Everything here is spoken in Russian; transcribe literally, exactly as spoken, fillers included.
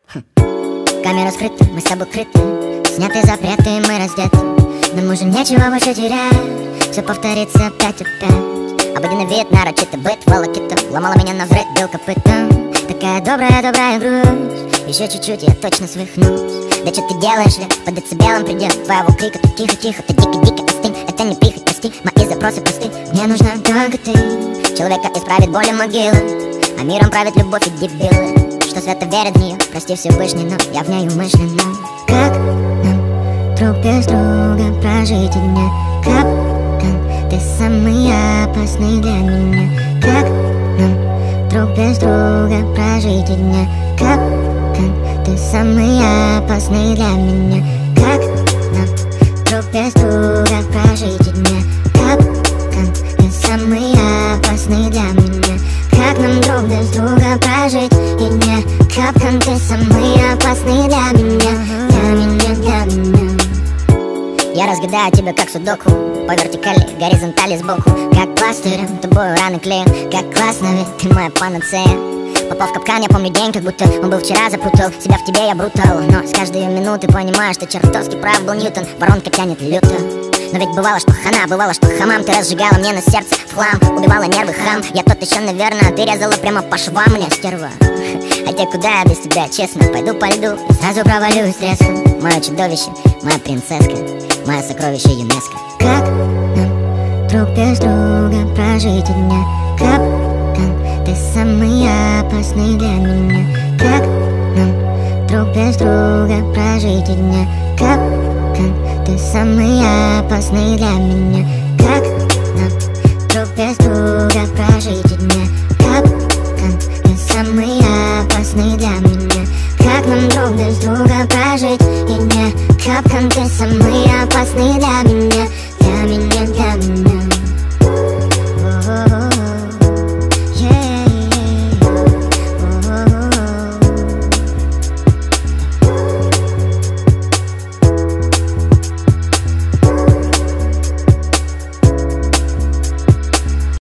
Камера скрыта, мы с тобой крыты, сняты запреты, мы раздеты. Нам уже нечего больше терять, все повторится опять опять. Обыденный вид, нарочито быт, волокита ломала меня навзрыд, бил копытом. Такая добрая, добрая грусть, еще чуть-чуть, я точно свихнусь. Да что ты делаешь, ли, под децибелом предел твоего крика, ты тихо-тихо, ты дико-дико остынь. Это не прихоть, прости, мои запросы просты. Мне нужна только ты, человека исправит боли могилы, а миром правит любовь и дебилы, что свято верят в нее, прости Всевышний, но я в ней умышленно. Как нам друг без друга прожить и дня? Капкан, ты самый опасный для меня. Как нам друг без друга прожить и дня? Капкан, ты самый опасный для меня. Как нам друг без друга прожить и дня? Капкан, ты самый опасный для меня. Как нам друг без друга прожить и дня? Капкан, ты самый опасный для меня. Для меня, для меня. Я разгадаю тебя как судоку, по вертикали, горизонтали сбоку. Как пластырем, тобою раны клею. Как классно, ведь ты моя панацея. Попал в капкан, я помню день, как будто он был вчера, запутал себя в тебе, я брутал. Но с каждой минуты понимаю, что чертовски прав был Ньютон. Воронка тянет люто. Но ведь бывало, что хана, бывало, что хамам. Ты разжигала мне на сердце флам, убивала нервы хам. Я тот еще, наверное, ты резала прямо по швам мне, стерва. Хотя куда я без тебя, честно, пойду по льду и сразу провалюсь резко. Мое чудовище, моя принцесска, мое сокровище ЮНЕСКО. Как нам друг без друга прожить и дня? Капкан, ты самый опасный для меня. Как нам друг без друга прожить и дня? Капкан, ты самый опасный для меня. Как нам друг без друга прожить и дня? Капкан, ты самый опасный для меня. Как нам друг без друга прожить и дня? Капкан, ты самый опасный для меня. Для меня, для меня.